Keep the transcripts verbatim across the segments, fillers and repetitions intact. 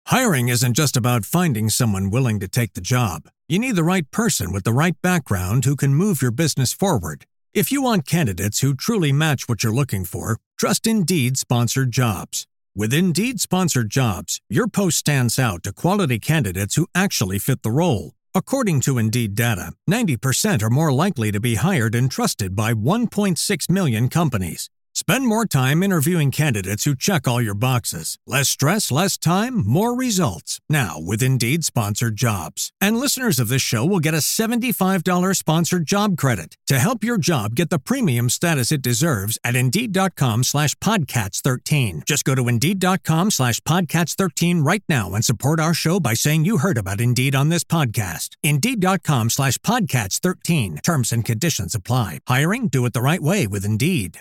Hiring isn't just about finding someone willing to take the job. You need the right person with the right background who can move your business forward. If you want candidates who truly match what you're looking for, trust Indeed Sponsored Jobs. With Indeed Sponsored Jobs, your post stands out to quality candidates who actually fit the role. According to Indeed data, ninety percent are more likely to be hired and trusted by one point six million companies. Spend more time interviewing candidates who check all your boxes. Less stress, less time, more results. Now with Indeed Sponsored Jobs. And listeners of this show will get a seventy-five dollars sponsored job credit to help your job get the premium status it deserves at Indeed.com slash Podcats13. Just go to Indeed.com slash Podcats13 right now and support our show by saying you heard about Indeed on this podcast. Indeed.com slash Podcats13. Terms and conditions apply. Hiring? Do it the right way with Indeed.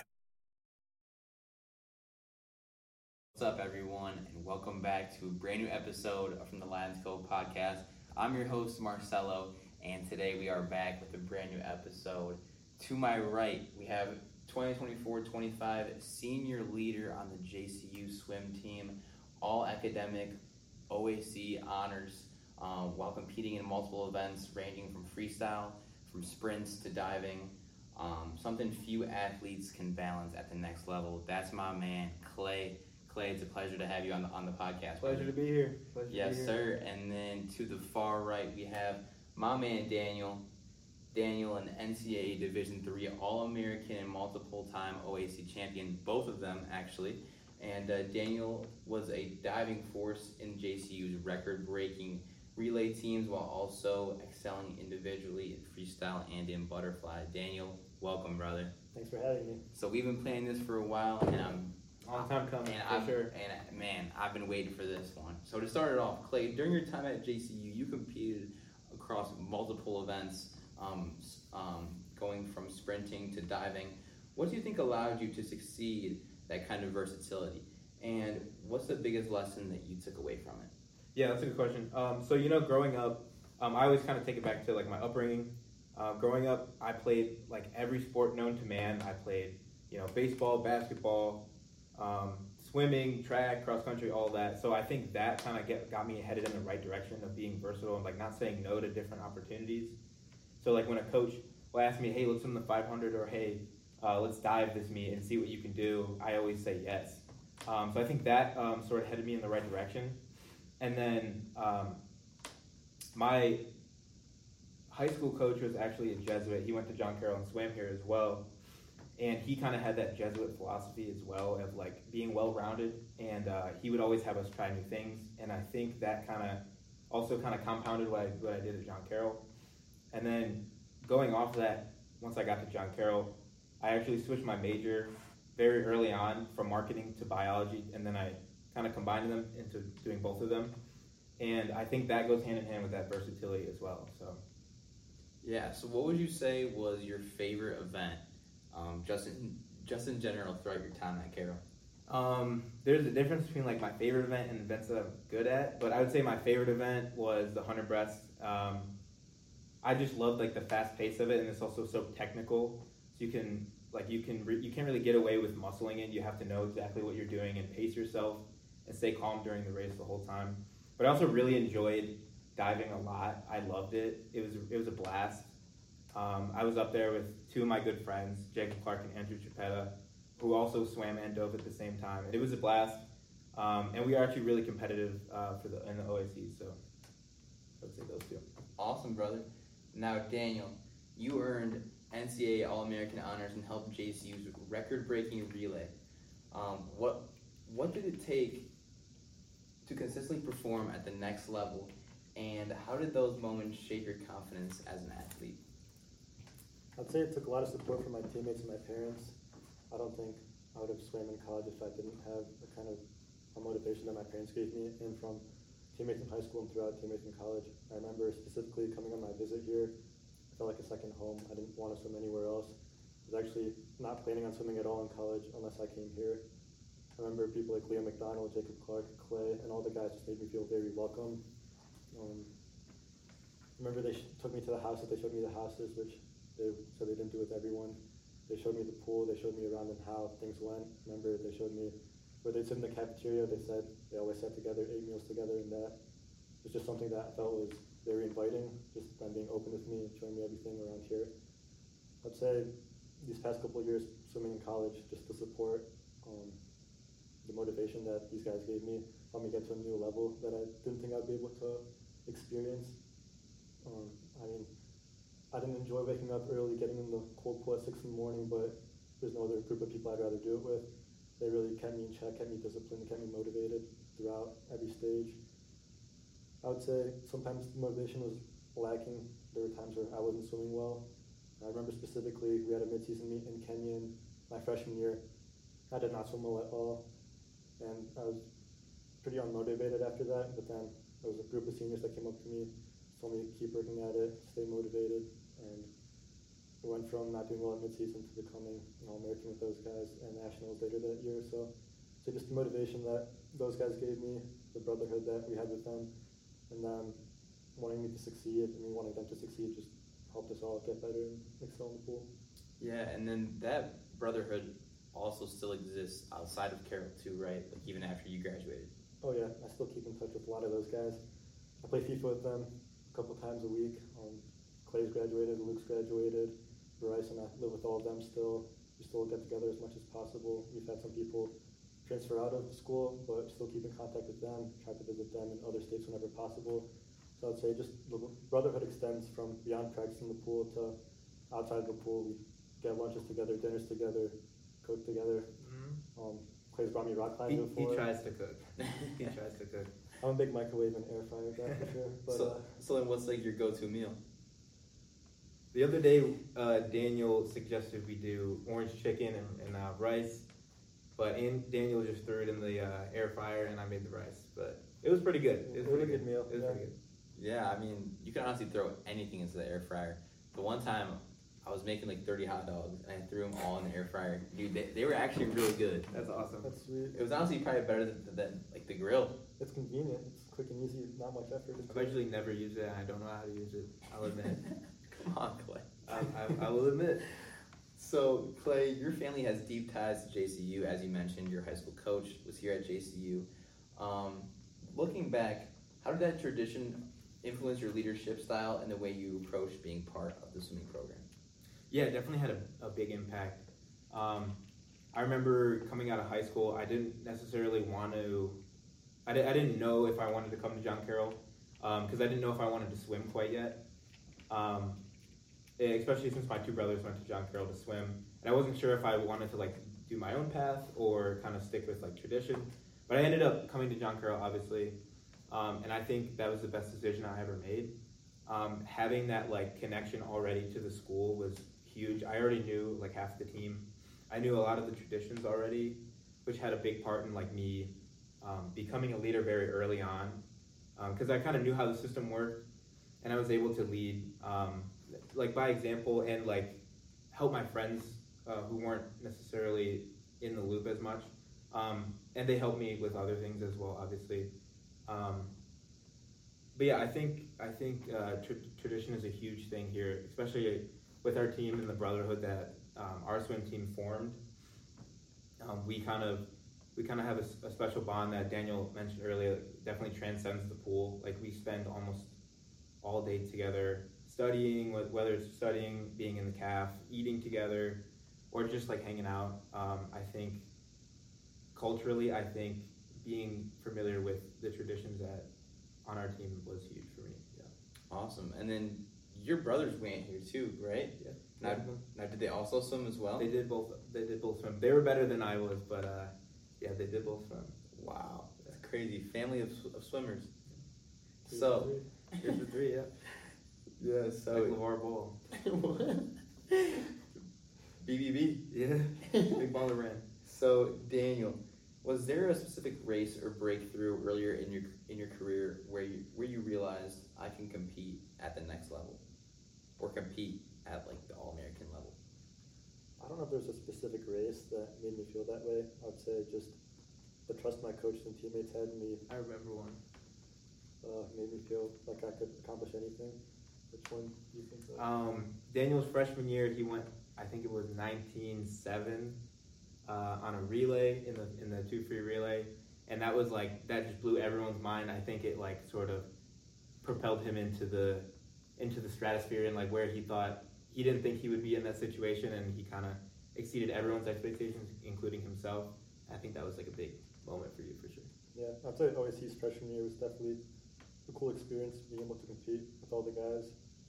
What's up, everyone, and welcome back to a brand new episode from the Lions Cove podcast. I'm your host, Marcelo, and today we are back with a brand new episode. To my right, we have twenty twenty-four twenty-five senior leader on the J C U swim team, all academic O A C honors, um, while competing in multiple events ranging from freestyle, from sprints to diving, um, something few athletes can balance at the next level. That's my man, Clay. Clay, it's a pleasure to have you on the on the podcast. Pleasure brother. to be here. Pleasure yes, to be here. sir. And then to the far right, we have my man Daniel. Daniel, an N C double A Division three All-American and multiple-time O A C champion, both of them actually. And uh, Daniel was a diving force in J C U's record-breaking relay teams, while also excelling individually in freestyle and in butterfly. Daniel, welcome, brother. Thanks for having me. So we've been planning this for a while, and I'm Long time coming, and for I've, sure. And man, I've been waiting for this one. So to start it off, Clay, during your time at J C U, you competed across multiple events, um, um, going from sprinting to diving. What do you think allowed you to succeed that kind of versatility? And what's the biggest lesson that you took away from it? Yeah, that's a good question. Um, so, you know, growing up, um, I always kind of take it back to, like, my upbringing. Uh, growing up, I played, like, every sport known to man. I played, you know, baseball, basketball, Um, swimming, track, cross country, all that. So I think that kind of get got me headed in the right direction of being versatile and like not saying no to different opportunities. So like when a coach will ask me, hey, let's swim the five hundred, or hey, uh, let's dive this meet and see what you can do, I always say yes. Um, so I think that um, sort of headed me in the right direction. And then um, my high school coach was actually a Jesuit. He went to John Carroll and swam here as well. And he kind of had that Jesuit philosophy as well of like being well-rounded, and uh, he would always have us try new things. And I think that kind of also kind of compounded what I, what I did at John Carroll. And then going off of that, once I got to John Carroll, I actually switched my major very early on from marketing to biology, and then I kind of combined them into doing both of them. And I think that goes hand in hand with that versatility as well. So, yeah. So what would you say was your favorite event? Um, just in, just in general throughout your time at Carroll? Um, there's a difference between like my favorite event and events that I'm good at, but I would say my favorite event was the one hundred breast. Um, I just loved like the fast pace of it, and it's also so technical. So you can like you can re- you can't really get away with muscling it. You have to know exactly what you're doing and pace yourself and stay calm during the race the whole time. But I also really enjoyed diving a lot. I loved it. It was it was a blast. Um, I was up there with two of my good friends, Jacob Clark and Andrew Chapetta, who also swam and dove at the same time. And it was a blast. Um, and we are actually really competitive uh, for the in the O A C, so I would say those two. Awesome, brother. Now, Daniel, you earned N C double A All-American honors and helped J C U's record-breaking relay. Um, what what did it take to consistently perform at the next level, and how did those moments shape your confidence as an athlete? I'd say it took a lot of support from my teammates and my parents. I don't think I would have swam in college if I didn't have the kind of a motivation that my parents gave me, and from teammates in high school and throughout teammates in college. I remember specifically coming on my visit here, I felt like a second home. I didn't want to swim anywhere else. I was actually not planning on swimming at all in college unless I came here. I remember people like Leo McDonald, Jacob Clark, Clay, and all the guys just made me feel very welcome. Um, I remember they sh- took me to the houses. They showed me the houses, which they said they didn't do with everyone. They showed me the pool. They showed me around and how things went. Remember, they showed me where they'd sit in the cafeteria. They said they always sat together, ate meals together, and that was just something that I felt was very inviting, just them being open with me and showing me everything around here. I'd say these past couple of years swimming in college, just the support, um, the motivation that these guys gave me helped me get to a new level that I didn't think I'd be able to experience. Um, I mean, I didn't enjoy waking up early, getting in the cold pool at six in the morning, but there's no other group of people I'd rather do it with. They really kept me in check, kept me disciplined, kept me motivated throughout every stage. I would say sometimes the motivation was lacking. There were times where I wasn't swimming well. I remember specifically we had a mid-season meet in Kenyon my freshman year. I did not swim well at all, and I was pretty unmotivated after that. But then there was a group of seniors that came up to me, told me to keep working at it, stay motivated, and it went from not doing well at mid-season to becoming an All-American with those guys and nationals later that year. So, so just the motivation that those guys gave me, the brotherhood that we had with them, and then wanting me to succeed, and me wanting them to succeed just helped us all get better and excel in the pool. Yeah, and then that brotherhood also still exists outside of Carroll too, right? Like even after you graduated. Oh yeah, I still keep in touch with a lot of those guys. I play FIFA with them a couple times a week. Um, Clay's graduated, Luke's graduated, Bryce and I live with all of them still. We still get together as much as possible. We've had some people transfer out of school, but still keep in contact with them, try to visit them in other states whenever possible. So I'd say just the brotherhood extends from beyond practicing the pool to outside the pool. We get lunches together, dinners together, cook together. Mm-hmm. Um, Clay's brought me rock climbing he, before. He tries to cook. he tries to cook. I'm a big microwave and air fryer guy for sure. But, so, uh, so then what's like your go-to meal? The other day, uh, Daniel suggested we do orange chicken and, and uh, rice, but in, Daniel just threw it in the uh, air fryer and I made the rice. But it was pretty good. It was, it was pretty a good meal. It was yeah. pretty good. Yeah, I mean, you can honestly throw anything into the air fryer. The one time I was making like thirty hot dogs and I threw them all in the air fryer. Dude, they, they were actually really good. That's awesome. That's sweet. It was honestly probably better than, than like the grill. It's convenient. It's quick and easy. Not much effort. I've actually never used it and I don't know how to use it. I'll admit. Come on, Clay. I, I, I will admit. So, Clay, your family has deep ties to J C U. As you mentioned, your high school coach was here at J C U. Um, looking back, how did that tradition influence your leadership style and the way you approach being part of the swimming program? Yeah, it definitely had a, a big impact. Um, I remember coming out of high school, I didn't necessarily want to, I, di- I didn't know if I wanted to come to John Carroll, because um, I didn't know if I wanted to swim quite yet. Um, especially since my two brothers went to John Carroll to swim. And I wasn't sure if I wanted to like do my own path or kind of stick with like tradition. But I ended up coming to John Carroll, obviously. Um, and I think that was the best decision I ever made. Um, having that like connection already to the school was huge. I already knew like half the team. I knew a lot of the traditions already, which had a big part in like me um, becoming a leader very early on. Because um, I kind of knew how the system worked, and I was able to lead um, like by example and like help my friends uh, who weren't necessarily in the loop as much. Um, and they helped me with other things as well, obviously. Um, but yeah, I think I think uh, tra- tradition is a huge thing here, especially with our team and the brotherhood that um, our swim team formed. Um, we kind of we kind of have a, a special bond that Daniel mentioned earlier. Definitely transcends the pool. Like we spend almost all day together, studying, whether it's studying, being in the C A F, eating together, or just like hanging out. Um, I think culturally, I think being familiar with the traditions that on our team was huge for me. Yeah. Awesome. And then your brothers went here too, right? Yeah. Now, now did they also swim as well? They did both. They did both swim. They were better than I was, but uh, yeah, they did both swim. Wow, that's crazy. Family of, of swimmers. Two So, here's the three. Yeah. Yeah. So Like LeVar Ball. B B B. Yeah. Big baller ran. So Daniel, was there a specific race or breakthrough earlier in your in your career where you where you realized I can compete at the next level, or compete at like the All-American level? I don't know if there's a specific race that made me feel that way. I'd say just the trust my coaches and teammates had in me I remember one. uh, made me feel like I could accomplish anything. Which one do you think of? Um, Daniel's freshman year, he went. I think it was nineteen seven. uh, on a relay in the in the two free relay, and that was like that just blew everyone's mind. I think it like sort of propelled him into the into the stratosphere and like where he thought he didn't think he would be in that situation, and he kind of exceeded everyone's expectations, including himself. I think that was like a big moment for you for sure. Yeah, I'd say O S C's freshman year was definitely a cool experience, being able to compete with all the guys.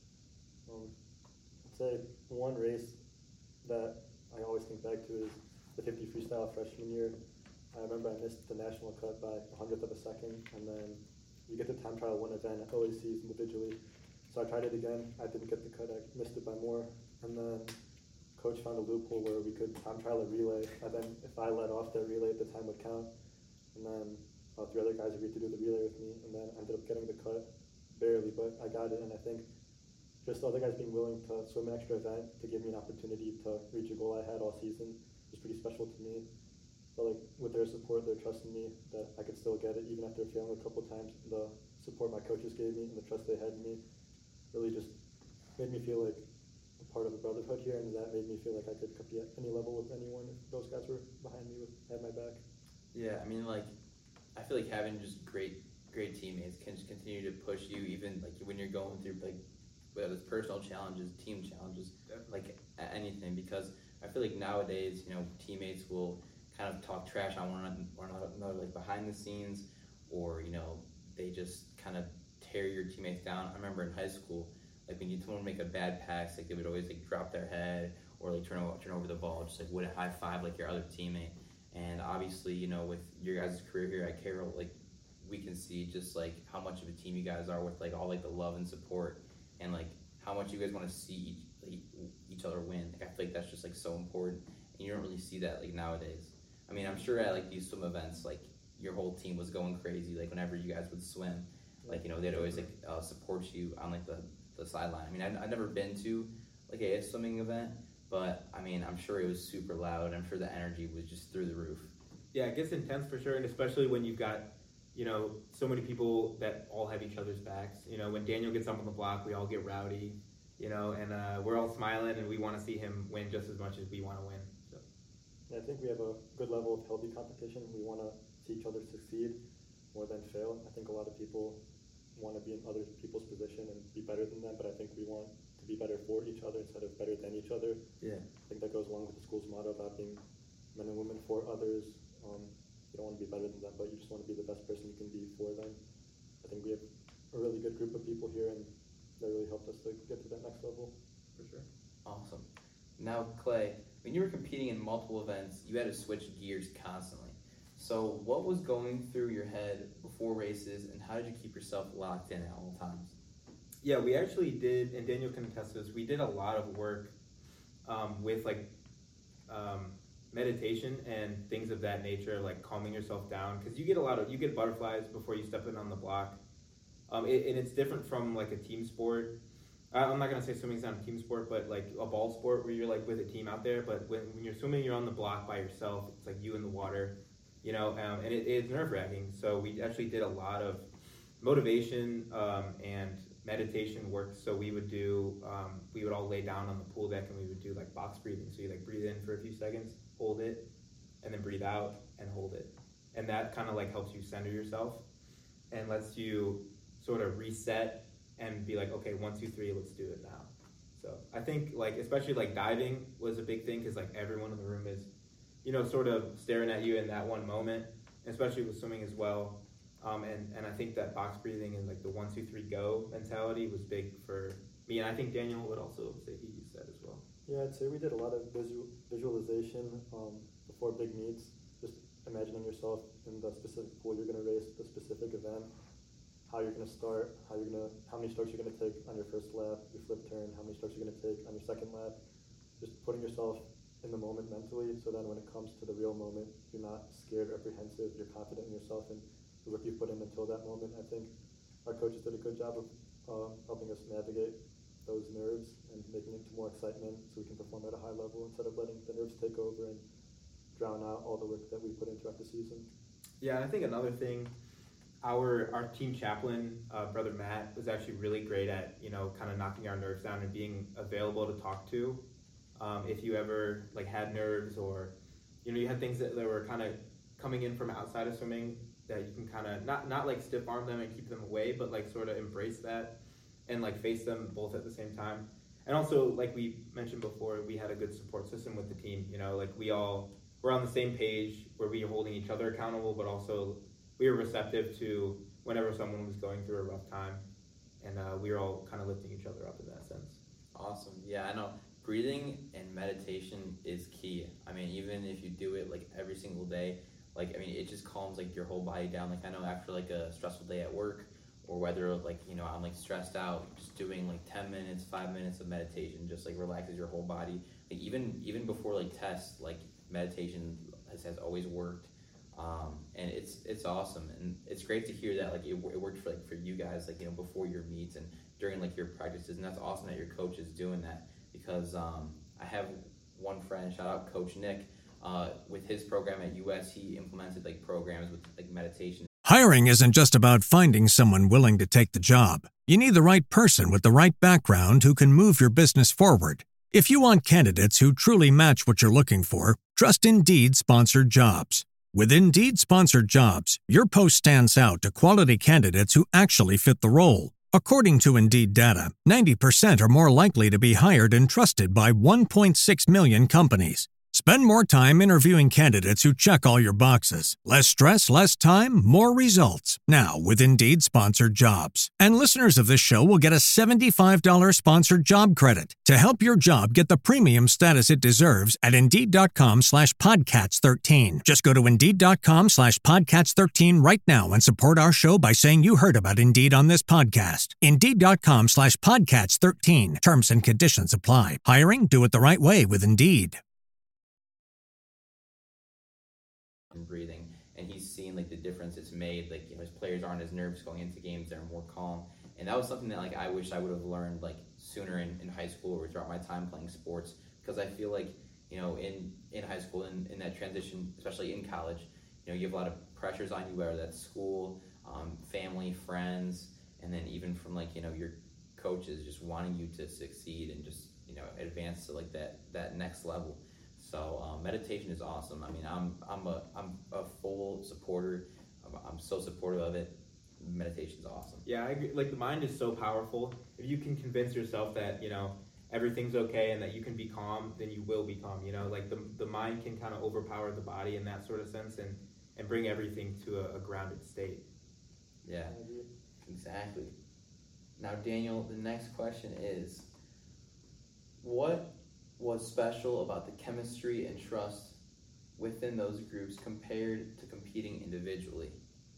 Um, I'd say one race that I always think back to is the fifty freestyle freshman year. I remember I missed the national cut by a hundredth of a second, and then you get the time trial one event at O A C's individually. So I tried it again. I didn't get the cut. I missed it by more. And then coach found a loophole where we could time trial a relay. And then if I let off that relay, the time would count. And then uh, three other guys agreed to do the relay with me. And then I ended up getting the cut, barely, but I got it. And I think just the other guys being willing to swim an extra event to give me an opportunity to reach a goal I had all season was pretty special to me. So like with their support, they're trusting me that I could still get it even after failing a couple times. The support my coaches gave me and the trust they had in me really just made me feel like a part of the brotherhood here, and that made me feel like I could compete at any level with anyone if those guys were behind me, with had my back. Yeah, I mean, like, I feel like having just great, great teammates can just continue to push you, even like when you're going through like whether it's personal challenges, team challenges, like anything. Because I feel like nowadays, you know, teammates will kind of talk trash on one another, like behind the scenes, or you know, they just kind of tear your teammates down. I remember in high school, like when you someone would make a bad pass, like they would always like drop their head or like turn over, turn over the ball, just like wouldn't high five like your other teammate. And obviously, you know, with your guys' career here at Carroll, like we can see just like how much of a team you guys are with like all like the love and support, and like how much you guys want to see each, like, each other win. Like I feel like that's just like so important, and you don't really see that like nowadays. I mean, I'm sure at like these swim events, like your whole team was going crazy. Like whenever you guys would swim, like you know they'd always like uh, support you on like the, the sideline. I mean, I've, I've never been to like a swimming event, but I mean, I'm sure it was super loud. I'm sure the energy was just through the roof. Yeah, it gets intense for sure, and especially when you've got, you know, so many people that all have each other's backs. You know, when Daniel gets up on the block, we all get rowdy, you know, and uh, we're all smiling, and we want to see him win just as much as we want to win. So, yeah, I think we have a good level of healthy competition. We want to see each other succeed more than fail. I think a lot of people want to be in other people's position and be better than them, but I think we want to be better for each other instead of better than each other. Yeah. I think that goes along with the school's motto about being men and women for others. Um, you don't want to be better than them, but you just want to be the best person you can be for them. I think we have a really good group of people here, and that really helped us to get to that next level. for sure. Awesome. Now, Clay, when you were competing in multiple events, you had to switch gears constantly. So what was going through your head before races, and how did you keep yourself locked in at all times? Yeah, we actually did, and Daniel can attest to this, we did a lot of work um, with like um, meditation and things of that nature, like calming yourself down, because you get a lot of, you get butterflies before you step in on the block. Um, it, and it's different from like a team sport. I, I'm not going to say swimming's not a team sport, but like a ball sport where you're like with a team out there, but when, when you're swimming, you're on the block by yourself. It's like you in the water, you know, um, and it, it's nerve-wracking. So we actually did a lot of motivation um, and meditation work. So we would do, um, we would all lay down on the pool deck and we would do like box breathing. So you like breathe in for a few seconds, hold it, and then breathe out and hold it. And that kind of like helps you center yourself and lets you sort of reset and be like, okay, one, two, three, let's do it now. So I think like, especially like diving was a big thing because like everyone in the room is, you know, sort of staring at you in that one moment, especially with swimming as well. Um, and, and I think that box breathing and like the one, two, three, go mentality was big for me. And I think Daniel would also say he used that as well. Yeah, I'd say we did a lot of visual, visualization um, before big meets, just imagining yourself in the specific pool you're going to race, the specific event, how you're going to start, how you're going to, how many strokes you're going to take on your first lap, your flip turn, how many strokes you're going to take on your second lap, just putting yourself in the moment mentally, so then when it comes to the real moment, you're not scared or apprehensive, you're confident in yourself and the work you've put in until that moment. I think our coaches did a good job of uh, helping us navigate those nerves and making it to more excitement so we can perform at a high level instead of letting the nerves take over and drown out all the work that we put in throughout the season. Yeah, and I think another thing, our our team chaplain, uh, Brother Matt, was actually really great at, you know, kind of knocking our nerves down and being available to talk to. Um, if you ever like had nerves or you know, you had things that, that were kind of coming in from outside of swimming that you can kind of not not like stiff arm them and keep them away, but like sort of embrace that and like face them both at the same time. And also, like we mentioned before, we had a good support system with the team. You know, like we all were on the same page where we were holding each other accountable, but also we were receptive to whenever someone was going through a rough time, and uh, we were all kind of lifting each other up in that sense. Awesome. Yeah, I know. Breathing and meditation is key. I mean, even if you do it like every single day, like, I mean, it just calms like your whole body down. Like, I know after like a stressful day at work, or whether like, you know, I'm like stressed out, just doing like ten minutes, five minutes of meditation just like relaxes your whole body. Like even even before like tests, like meditation has, has always worked. Um, and it's it's awesome, and it's great to hear that like it, it worked for like for you guys, like, you know, before your meets and during like your practices, and that's awesome that your coach is doing that, because um, I have one friend, shout out Coach Nick, uh, with his program at U S, he implemented like programs with like meditation. Hiring isn't just about finding someone willing to take the job. You need the right person with the right background who can move your business forward. If you want candidates who truly match what you're looking for, trust Indeed sponsored jobs. With Indeed sponsored jobs, your post stands out to quality candidates who actually fit the role. According to Indeed data, ninety percent are more likely to be hired and trusted by one point six million companies. Spend more time interviewing candidates who check all your boxes. Less stress, less time, more results. Now with Indeed sponsored jobs. And listeners of this show will get a seventy-five dollars sponsored job credit to help your job get the premium status it deserves at Indeed.com slash Podcats 13. Just go to Indeed.com slash Podcats 13 right now and support our show by saying you heard about Indeed on this podcast. Indeed.com slash Podcats 13. Terms and conditions apply. Hiring? Do it the right way with Indeed. And breathing, and he's seen like the difference it's made. Like, you know, his players aren't as nervous going into games, they're more calm, and that was something that like I wish I would have learned like sooner in, in high school or throughout my time playing sports, because I feel like, you know, in in high school and in, in that transition, especially in college, you know, you have a lot of pressures on you, whether that's school, um, family, friends, and then even from like, you know, your coaches just wanting you to succeed and just, you know, advance to like that that next level. So um, meditation is awesome. I mean, I'm I'm a I'm a full supporter. I'm, I'm so supportive of it. Meditation is awesome. Yeah, I agree. Like, the mind is so powerful. If you can convince yourself that, you know, everything's okay and that you can be calm, then you will be calm. You know, like the the mind can kind of overpower the body in that sort of sense, and, and bring everything to a, a grounded state. Yeah, exactly. Now, Daniel, the next question is, what was special about the chemistry and trust within those groups compared to competing individually?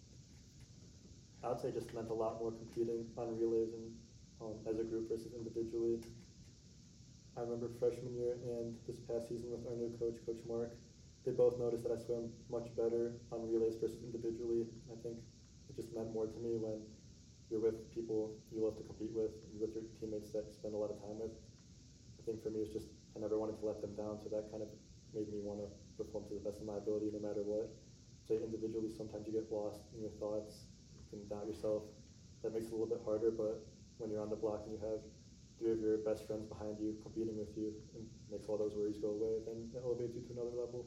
I would say it just meant a lot more competing on relays and um, as a group versus individually. I remember freshman year and this past season with our new coach, Coach Mark, they both noticed that I swam much better on relays versus individually. I think it just meant more to me when you're with people you love to compete with, and with your teammates that you spend a lot of time with. I think for me, it's just, I never wanted to let them down, so that kind of made me want to perform to the best of my ability no matter what. So individually, sometimes you get lost in your thoughts, you can doubt yourself. That makes it a little bit harder, but when you're on the block and you have three of your best friends behind you competing with you, it makes all those worries go away, then it elevates you to another level.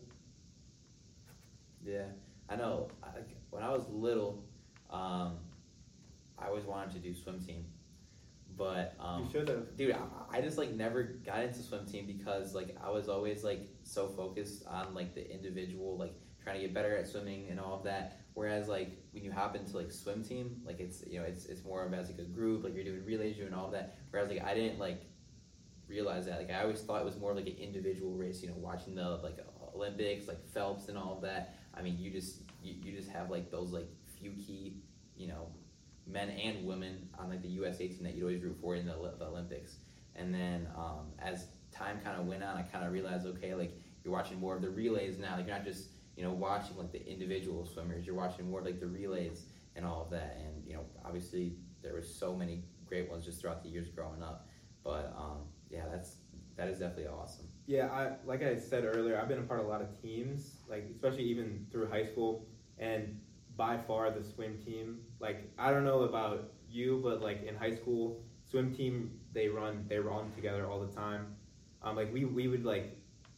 Yeah, I know. I, when I was little, um, I always wanted to do swim team. But um, you should have, dude. I, I just like never got into swim team because like I was always like so focused on like the individual, like trying to get better at swimming and all of that. Whereas like when you hop into like swim team, like it's, you know, it's it's more of as like a group, like you're doing relays, you're doing all of that. Whereas like I didn't like realize that. Like I always thought it was more like an individual race. You know, watching the like Olympics, like Phelps and all of that. I mean, you just you, you just have like those like few key, you know, men and women on like the U S A team that you'd always root for in the, the Olympics. And then um, as time kind of went on, I kind of realized, okay, like you're watching more of the relays now. Like you're not just, you know, watching like the individual swimmers. You're watching more of like the relays and all of that. And, you know, obviously there were so many great ones just throughout the years growing up. But um, yeah, that's that is definitely awesome. Yeah, I like I said earlier, I've been a part of a lot of teams, like especially even through high school, and by far the swim team, like I don't know about you, but like in high school, swim team they run they run together all the time. Um, like we we would like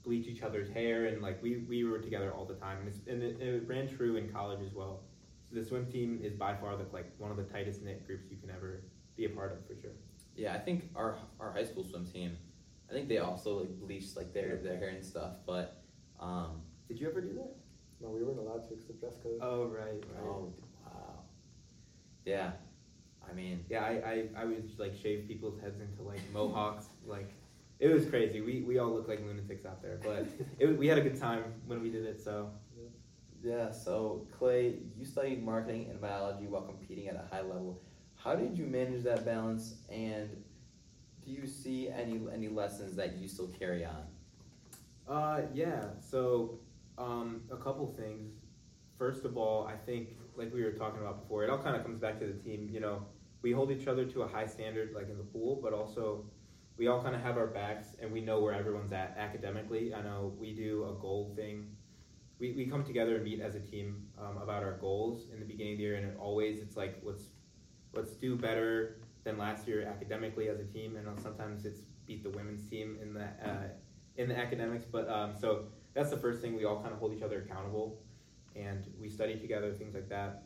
bleach each other's hair, and like we, we were together all the time, and, it's, and it, it ran true in college as well. So the swim team is by far the, like one of the tightest knit groups you can ever be a part of, for sure. Yeah, I think our our high school swim team, I think they also like bleached like their their hair and stuff. But um, did you ever do that? No, we weren't allowed to because of dress code. Oh right, right. Oh wow. Yeah, I mean. Yeah, I, I, I would like shave people's heads into like mohawks, like it was crazy. We we all looked like lunatics out there, but it was, we had a good time when we did it. So. Yeah. So Clay, you studied marketing and biology while competing at a high level. How did you manage that balance, and do you see any any lessons that you still carry on? Uh, yeah. So, um, a couple things. First of all, I think, like we were talking about before, it all kind of comes back to the team. You know, we hold each other to a high standard, like in the pool, but also we all kind of have our backs, and we know where everyone's at academically. I know we do a goal thing. We we come together and meet as a team um, about our goals in the beginning of the year, and it always it's like let's let's do better than last year academically as a team, and sometimes it's beat the women's team in the uh, in the academics. But um, so that's the first thing. We all kind of hold each other accountable, and we study together, things like that.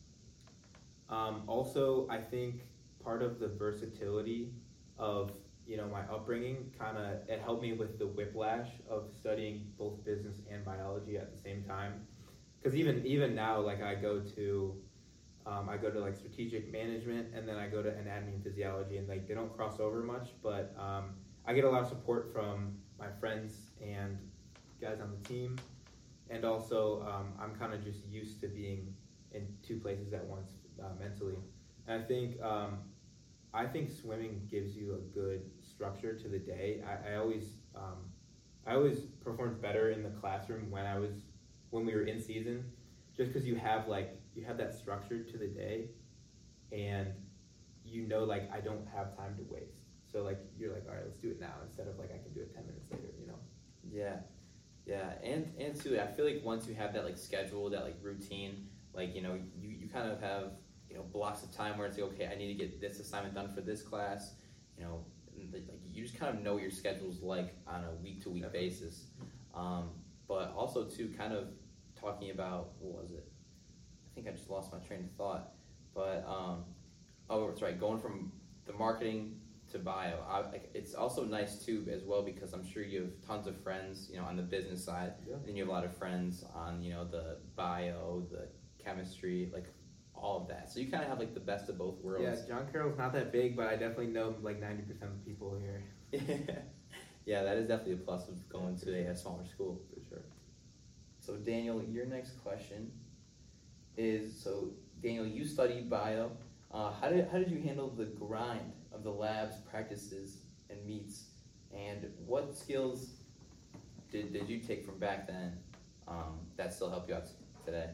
Um, also, I think part of the versatility of you know my upbringing kind of it helped me with the whiplash of studying both business and biology at the same time. Because even even now, like I go to Um, I go to like strategic management, and then I go to anatomy and physiology, and like they don't cross over much, but um, I get a lot of support from my friends and guys on the team, and also um, I'm kind of just used to being in two places at once uh, mentally. And I think um, I think swimming gives you a good structure to the day. I, I always um, I always performed better in the classroom when I was when we were in season, just because you have like you have that structure to the day, and you know like I don't have time to waste. So like you're like, all right, let's do it now instead of like I can do it ten minutes later, you know. Yeah, yeah, and and too, I feel like once you have that like schedule, that like routine, like you know, you, you kind of have you know blocks of time where it's like, okay, I need to get this assignment done for this class, you know, and, like you just kind of know what your schedule's like on a week to week basis. Um, but also too, kind of talking about what was it? I think I just lost my train of thought, but um, oh, that's right, going from the marketing to bio. I, like, it's also nice too as well because I'm sure you have tons of friends, you know, on the business side, Yeah. and you have a lot of friends on, you know, the bio, the chemistry, like all of that. So you kind of have like the best of both worlds. Yeah, John Carroll's not that big, but I definitely know like ninety percent of the people here. Yeah, that is definitely a plus of going to a, a smaller school. For sure. So Daniel, your next question is, so Daniel, you studied bio. Uh, how did how did you handle the grind of the labs, practices, and meets? And what skills did, did you take from back then um, that still help you out today?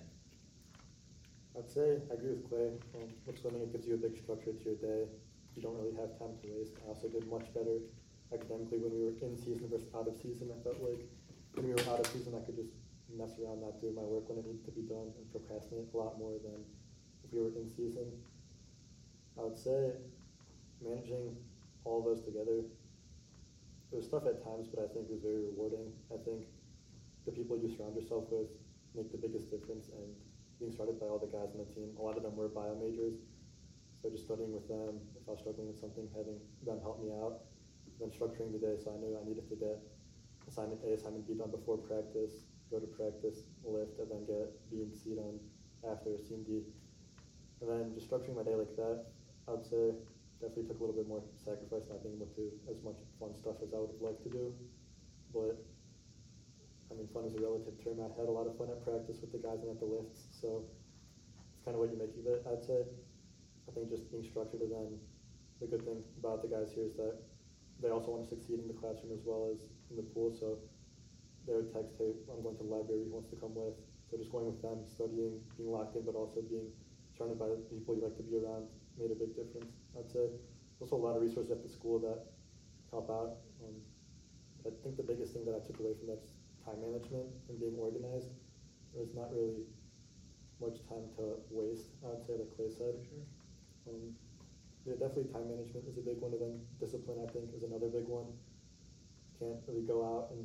I'd say I agree with Clay. Um, with swimming, it gives you a big structure to your day. You don't really have time to waste. I also did much better academically when we were in season versus out of season. I felt like when we were out of season, I could just mess around, not do my work when it needed to be done, and procrastinate a lot more than if we were in season. I would say managing all those together, it was tough at times, but I think it was very rewarding. I think the people you surround yourself with make the biggest difference, and being started by all the guys on the team, a lot of them were bio majors, so just studying with them, if I was struggling with something, having them help me out, then structuring the day so I knew I needed to get assignment A, assignment B done before practice, go to practice, lift, and then get B and C done after, C and D. And then just structuring my day like that, I would say definitely took a little bit more sacrifice not being able to do as much fun stuff as I would have liked to do. But, I mean, fun is a relative term. I had a lot of fun at practice with the guys and at the lifts, so it's kind of what you make of it, I'd say. I think just being structured, and then the good thing about the guys here is that they also want to succeed in the classroom as well as in the pool, so they would text, hey, I'm going to the library, who wants to come with? So just going with them, studying, being locked in, but also being surrounded by the people you like to be around made a big difference, I'd say. There's also a lot of resources at the school that help out. Um, I think the biggest thing that I took away from that is time management and being organized. There's not really much time to waste, I would say, like Clay said. Sure. Um, yeah, definitely time management is a big one, and then discipline, I think, is another big one. Can't really go out and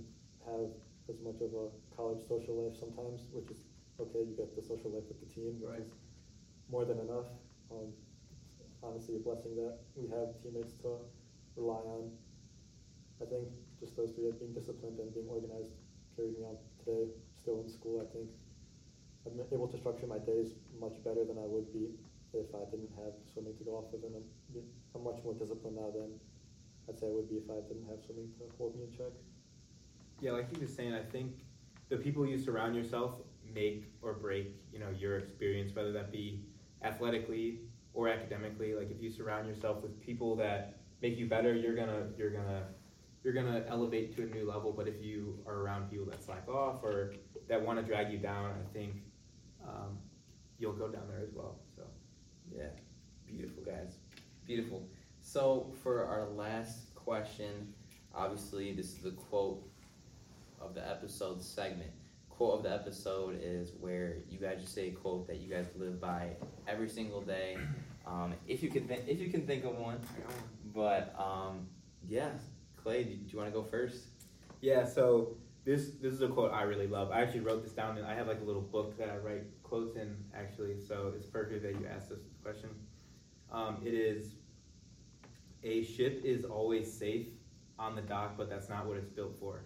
have as much of a college social life sometimes, which is okay. You get the social life with the team, which Right. is more than enough. Um, honestly, a blessing that we have teammates to rely on. I think just those three, being disciplined and being organized, carried me on today. Still in school, I think I'm able to structure my days much better than I would be if I didn't have swimming to go off of, and I'm, I'm much more disciplined now than I'd say I would be if I didn't have swimming to hold me in check. Yeah, like you were saying, I think the people you surround yourself make or break, you know, your experience, whether that be athletically or academically. Like if you surround yourself with people that make you better, you're gonna you're gonna you're gonna elevate to a new level. But if you are around people that slack off or that want to drag you down, I think um, you'll go down there as well. So yeah, beautiful guys, beautiful. So for our last question, obviously this is the quote of the episode segment. Quote of the episode is where you guys just say a quote that you guys live by every single day. Um, if you can, th- if you can think of one. But um, yeah, Clay, do, do you want to go first? yeah, so this this is a quote I really love. I actually wrote this down, and I have like a little book that I write quotes in actually. So it's perfect that you asked this question. Um, it is, a ship is always safe on the dock, but that's not what it's built for.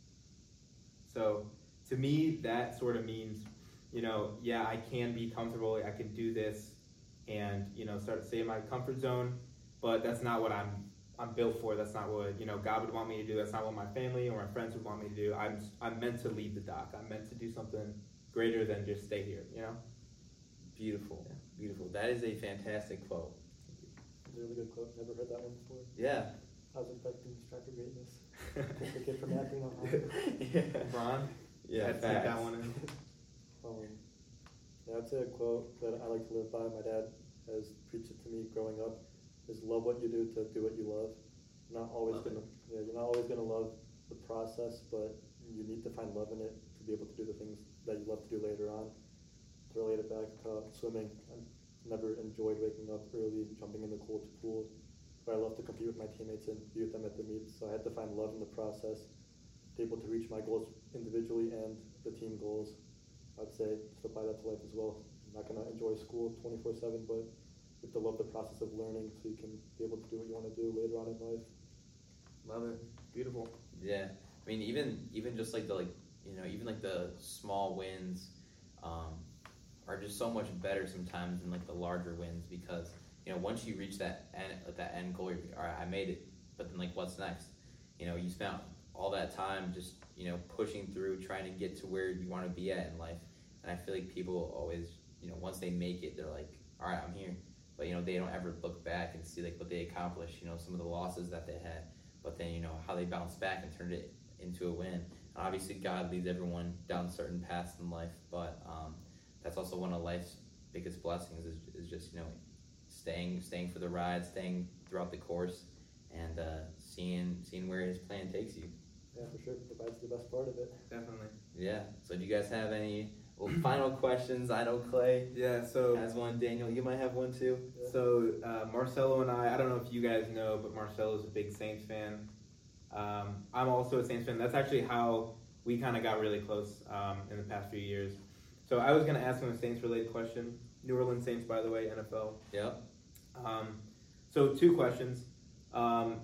So to me, that sort of means, you know, yeah, I can be comfortable, I can do this, and, you know, start to stay in my comfort zone, but that's not what I'm I'm built for. That's not what, you know, God would want me to do. That's not what my family or my friends would want me to do. I'm I'm meant to leave the dock. I'm meant to do something greater than just stay here, you know? Beautiful, Yeah. beautiful. That is a fantastic quote. It's a really good quote. Never heard that one before. Yeah. I was expecting striker greatness. Just a kid from acting on yeah. Ron? Yeah, I'd take facts. that one in. Um, yeah, I'd say a quote that I like to live by. My dad has preached it to me growing up: is love what you do to do what you love. You're not always Love gonna, yeah, you're not always gonna love the process, but you need to find love in it to be able to do the things that you love to do later on. To relate it back to swimming, I never enjoyed waking up early, jumping in the cold pool, but I love to compete with my teammates and be with them at the meets. So I had to find love in the process, to be able to reach my goals individually and the team goals. I'd say just apply that to life as well. I'm not gonna enjoy school twenty-four seven, but you have to love the process of learning so you can be able to do what you want to do later on in life. Love it. Beautiful. Yeah, I mean, even even just like the like you know even like the small wins, um, are just so much better sometimes than like the larger wins, because you know once you reach that end that end goal, you're like, all right, I made it. But then like what's next? You know, you spent all that time just you know pushing through, trying to get to where you want to be at in life. And I feel like people always you know once they make it, they're like, all right, I'm here. But you know they don't ever look back and see like what they accomplished. You know some of the losses that they had. But then, you know, how they bounced back and turned it into a win. And obviously, God leads everyone down certain paths in life, but um, that's also one of life's biggest blessings is, is just, you know, staying staying for the ride, staying throughout the course, and uh, seeing seeing where His plan takes you. Yeah, for sure. Provides the best part of it. Definitely. Yeah. So do you guys have any well, final questions? I know Clay Yeah, so has one. Daniel, you might have one too. Yeah. So uh, Marcelo and I, I don't know if you guys know, but Marcelo's a big Saints fan. Um, I'm also a Saints fan. That's actually how we kind of got really close um, in the past few years. So I was going to ask him a Saints-related question. New Orleans Saints, by the way, N F L. Yep. Um, so two questions. Um,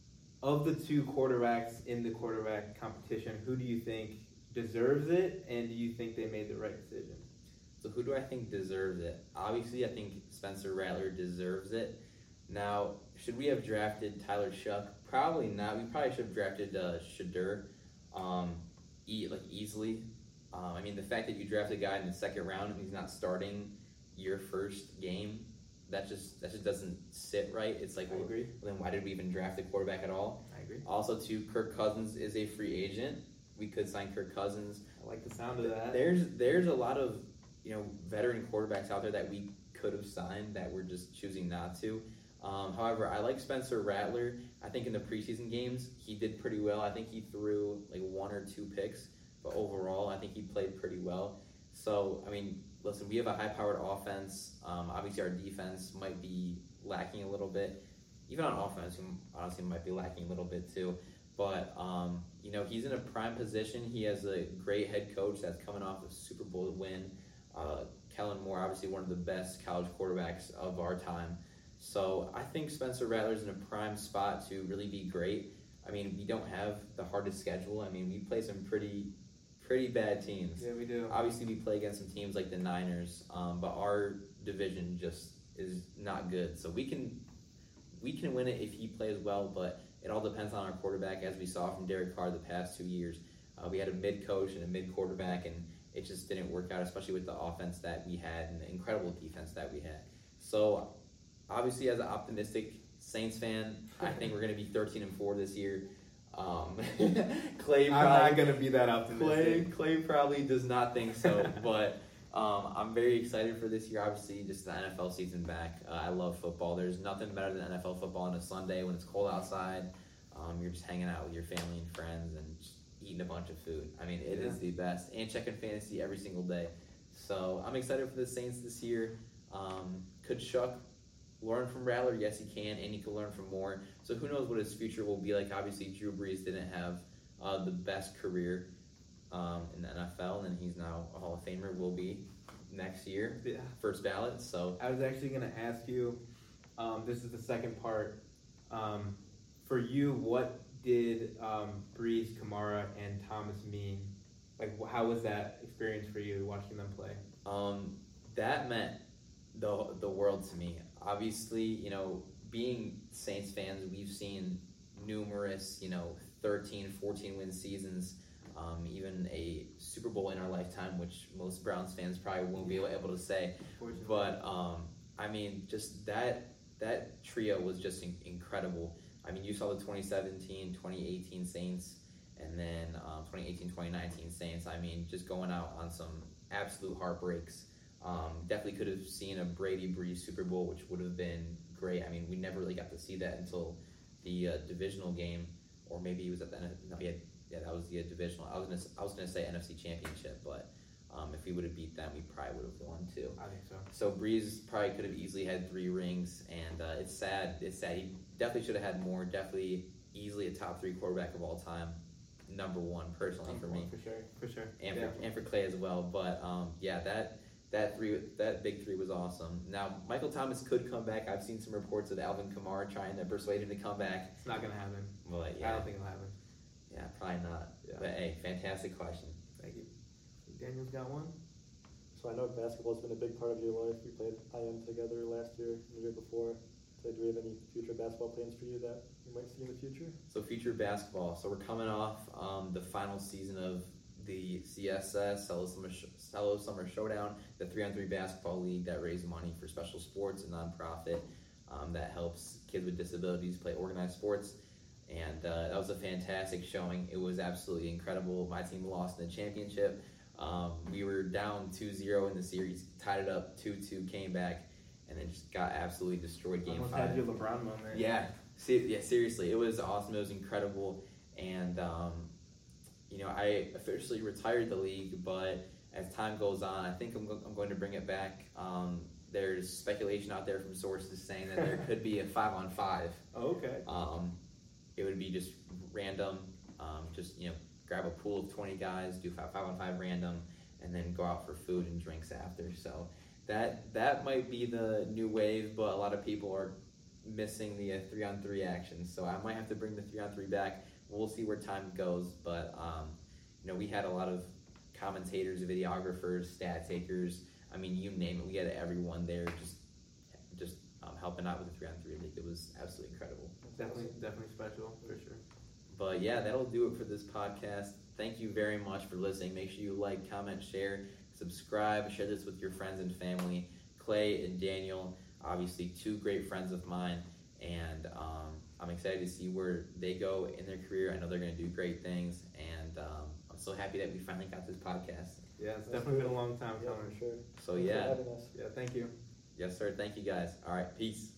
of the two quarterbacks in the quarterback competition, who do you think deserves it, and do you think they made the right decision? So who do I think deserves it? Obviously, I think Spencer Rattler deserves it. Now, should we have drafted Tyler Shuck? Probably not. We probably should have drafted uh, Shadur, um, e- like easily. Um, I mean, the fact that you draft a guy in the second round and he's not starting your first game, that just that just doesn't sit right. It's like, I well, agree. then why did we even draft a quarterback at all? I agree. Also, too, Kirk Cousins is a free agent. We could sign Kirk Cousins. I like the sound of that. There's there's a lot of you know veteran quarterbacks out there that we could have signed that we're just choosing not to. Um, however, I like Spencer Rattler. I think in the preseason games he did pretty well. I think he threw like one or two picks, but overall I think he played pretty well. So I mean, listen, we have a high-powered offense. Um, obviously, our defense might be lacking a little bit. Even on offense, we honestly might be lacking a little bit too. But, um, you know, he's in a prime position. He has a great head coach that's coming off a Super Bowl win. Uh, Kellen Moore, obviously one of the best college quarterbacks of our time. So I think Spencer Rattler's in a prime spot to really be great. I mean, we don't have the hardest schedule. I mean, we play some pretty pretty bad teams. Yeah, we do. Obviously, we play against some teams like the Niners, um, but our division just is not good. So we can we can win it if he plays well, but it all depends on our quarterback, as we saw from Derek Carr the past two years. Uh, we had a mid-coach and a mid-quarterback, and it just didn't work out, especially with the offense that we had and the incredible defense that we had. So, obviously, as an optimistic Saints fan, I think we're going to be thirteen and four this year. Um, Clay, I'm probably, not going to be that optimistic. Clay, Clay probably does not think so, but um, I'm very excited for this year. Obviously, just the N F L season back. Uh, I love football. There's nothing better than N F L football on a Sunday when it's cold outside. Um, you're just hanging out with your family and friends and just eating a bunch of food. I mean, it yeah. is the best. And checking fantasy every single day. So I'm excited for the Saints this year. Um, could Shuck learn from Rattler? Yes, he can, and he can learn from Moore. So who knows what his future will be like. Obviously, Drew Brees didn't have uh, the best career um, in the N F L, and he's now a Hall of Famer, will be next year, Yeah. first ballot. So I was actually going to ask you, um, this is the second part. Um, for you, what did um, Brees, Kamara, and Thomas mean? Like, how was that experience for you watching them play? um, that meant the the world to me. Obviously, you know, being Saints fans, we've seen numerous, you know, thirteen, fourteen win seasons, um, even a Super Bowl in our lifetime, which most Browns fans probably won't be able to say. But, um, I mean, just that that trio was just in- incredible. I mean, you saw the twenty seventeen, twenty eighteen Saints, and then um, twenty eighteen, twenty nineteen Saints. I mean, just going out on some absolute heartbreaks. Um, definitely could have seen a Brady Brees Super Bowl, which would have been great. I mean, we never really got to see that until the uh, divisional game, or maybe it was at the no, yeah, yeah, that was the uh, divisional. I was gonna, I was gonna say N F C Championship, but um, if we would have beat them, we probably would have won too. I think so. So Brees probably could have easily had three rings, and uh, it's sad. It's sad. He definitely should have had more. Definitely, easily a top three quarterback of all time, number one personally Number for one, me, for sure, for sure, and yeah. for and for Clay as well. But um, yeah, that. That three, that big three was awesome. Now, Michael Thomas could come back. I've seen some reports of Alvin Kamara trying to persuade him to come back. It's not gonna happen. But I yeah, don't think it'll happen. yeah, probably not. Yeah. But hey, fantastic question. Thank you. Daniel's got one. So I know basketball's been a big part of your life. We played I M together last year and the year before. So do we have any future basketball plans for you that you might see in the future? So future basketball. So we're coming off um, the final season of the C S S, Cello Summer, Sh- Cello Summer Showdown, the three on three basketball league that raises money for special sports, a nonprofit um, that helps kids with disabilities play organized sports. And uh, that was a fantastic showing. It was absolutely incredible. My team lost in the championship. Um, we were down two zero in the series, tied it up two two, came back, and then just got absolutely destroyed game Almost five. had your LeBron moment. Yeah, se- yeah, seriously, it was awesome. It was incredible, and um, you know, I officially retired the league. But as time goes on, I think I'm, go- I'm going to bring it back. Um, there's speculation out there from sources saying that there could be a five on five. Oh, okay. Um, it would be just random, um, just you know, grab a pool of twenty guys, do five, five on five random, and then go out for food and drinks after. So that that might be the new wave, but a lot of people are missing the uh, three on three action. So I might have to bring the three on three back. We'll see where time goes, but um, you know, we had a lot of commentators, videographers, stat takers. I mean, you name it, we had everyone there just just um, helping out with the three on three league. It was absolutely incredible. Definitely, definitely special for sure. But yeah, that'll do it for this podcast. Thank you very much for listening. Make sure you like, comment, share, subscribe, share this with your friends and family. Clay and Daniel, obviously two great friends of mine, and um, I'm excited to see where they go in their career. I know they're going to do great things, and um, I'm so happy that we finally got this podcast. Yeah, it's That's definitely good. been a long time Yeah, coming. for sure. So Thanks yeah, for having us. Yeah, thank you. yes sir, thank you guys. All right, peace.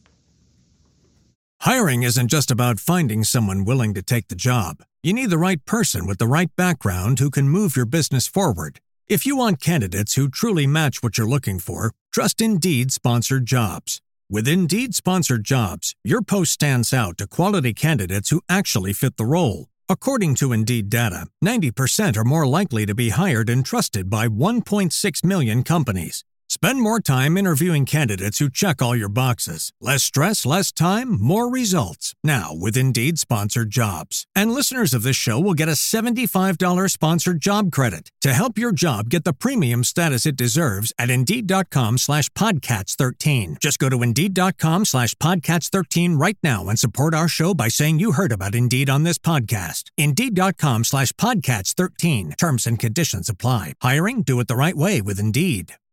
Hiring isn't just about finding someone willing to take the job. You need the right person with the right background who can move your business forward. If you want candidates who truly match what you're looking for, trust Indeed Sponsored Jobs. With Indeed Sponsored Jobs, your post stands out to quality candidates who actually fit the role. According to Indeed data, ninety percent are more likely to be hired and trusted by one point six million companies. Spend more time interviewing candidates who check all your boxes. Less stress, less time, more results. Now, with Indeed Sponsored Jobs. And listeners of this show will get a seventy-five dollars sponsored job credit to help your job get the premium status it deserves at Indeed.com slash Podcats 13. Just go to Indeed.com slash Podcats 13 right now and support our show by saying you heard about Indeed on this podcast. Indeed.com slash Podcats 13. Terms and conditions apply. Hiring? Do it the right way with Indeed.